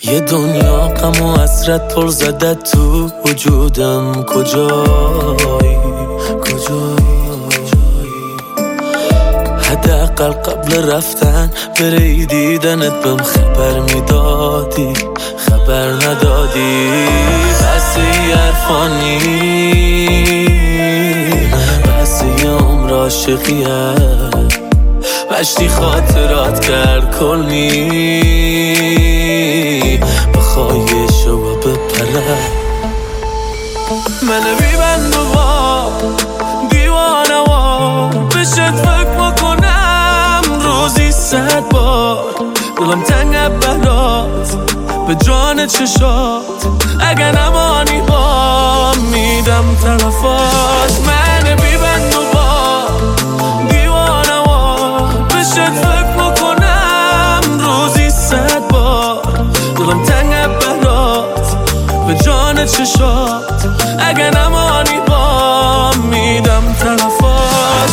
یه دنیا غم و حسرت پر زده تو وجودم. کجایی حداقل قبل رفتن بری دیدنت بهم خبر میدادی، خبر ندادی. بس یه عرفانی، بس یه عمر عاشقیه، مشتی خاطرات کرد کلنی، بخوای شو بپره من بیبند و با دیوانه و بشت فکر بکنم روزی 100 بار. دلم تنگ برات به جان چشات، اگه نمانی با میدم طرفات. من بیبند و با دیوانه و بشت فکر بکنم روزی 100 بار. دلم تنگ برات به جان چشات، اگه نمانی با میدم طرفات.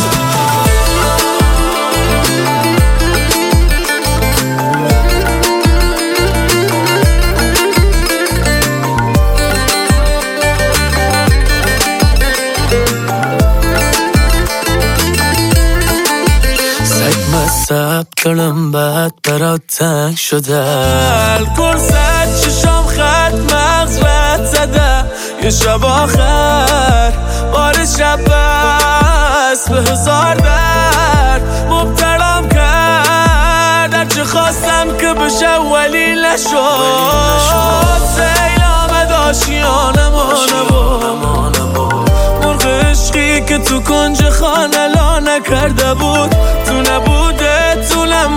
مصب دلم بد برات تنگ شده، الکرست چشام خط مغز رد زده. یه شب آخر بار شب بست به 1000 درد مبتلام کرد. هرچه خواستم که بشه ولی نشد. سیل آمد آشیانمانه بود، مرغ عشقی که تو کنج خانه لا نکرده بود. تو نبوده تونم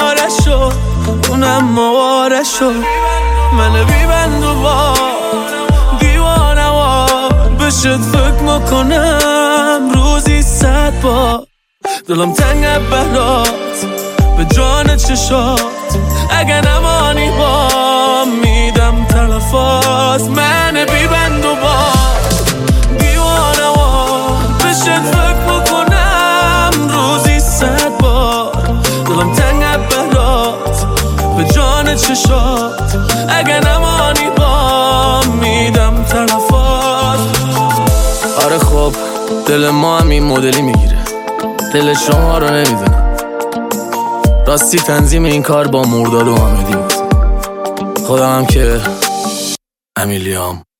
مواره شد. من بیبند و با دیوانه و بشت فکر میکنم روزی 100 بار. دلم تنگ برات به جان چشات، اگه نمانی با میدم طرفات. من بیبند و با دیوانه و بشت فکر میکنم روزی 100 بار. دلم تنگ برات به جان چشات، اگه نمانی با میدم طرفات. آره خب دل ما هم این مدلی میگیره، دل شما رو نمیدونم. راستی تنظیم این کار با مرداد و حامدی بود. خودم هم که امیلیام.